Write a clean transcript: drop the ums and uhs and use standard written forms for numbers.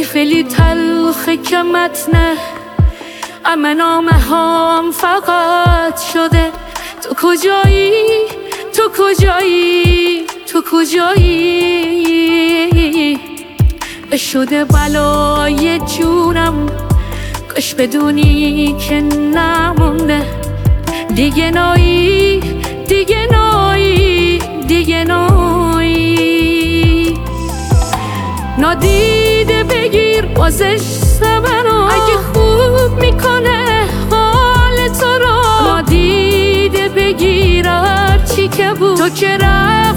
خیلی تلخه که متنه اما نامه هم فقط شده تو کجایی، تو کجایی، تو کجایی. شده بلای جونم کاش بدونی که نمونده دیگه نایی، دیگه نایی، دیگه نایی. نادیده بگیر بازش سبرو اگه خوب میکنه حال تو رو. نادیده بگیر هرچی که بود تو که